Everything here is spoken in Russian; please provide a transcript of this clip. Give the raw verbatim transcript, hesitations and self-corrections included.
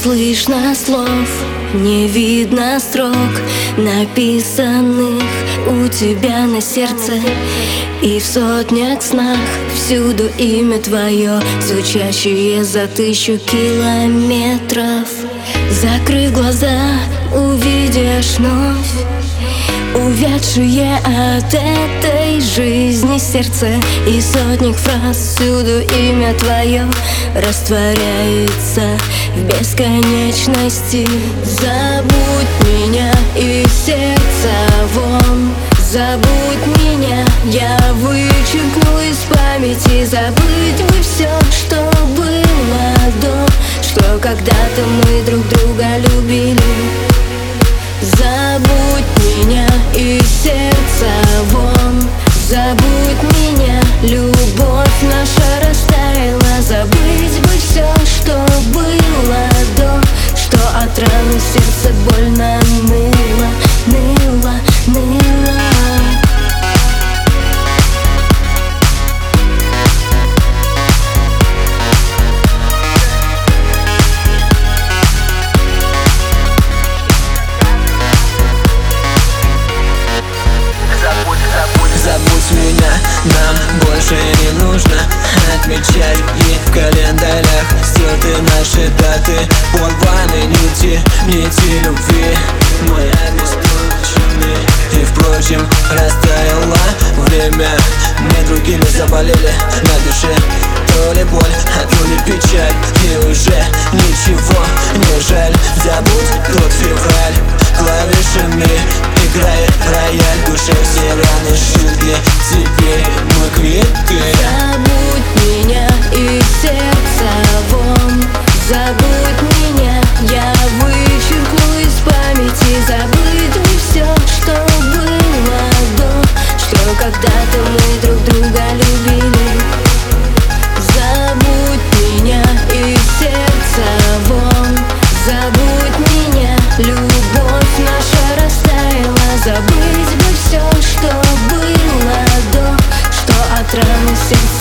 слышно слов, не видно строк, написанных у тебя на сердце. И в сотнях снах всюду имя твое, звучащее за тысячу километров. Закрыв глаза, увидишь вновь увядшее от этой жизни сердце. И сотник фраз всюду имя твое растворяется в бесконечности. Забудь меня из сердца вон, забудь меня, я вычеркну из памяти. Забыть бы все, что было до, что когда-то мы друг друга любили. Забудь меня из сердца вон, забудь меня, любовь наша растаяла. Забыть бы все, что было до, что от раны сердце больно ныло, ныло, ныло. Забудь меня, нам больше не нужно отмечать дни в календарях. Стерты наши даты, порваны нити, нити любви. Мы обесточены, и впрочем растаяло время. Мы другими заболели на душе, то ли боль, а то ли печаль. И уже ничего не жаль. Забудь тот февраль, клавишами играет рояль. В душе все раны жили, теперь мы квиты. Забудь меня из сердца вон, забудь меня, я вычеркну из памяти. Забыть бы все, что было до, что когда-то мы друг друга любили. Забудь меня из сердца вон, забудь меня, любовь наша растаяла. Забыть бы все, что было до, что от раны сердца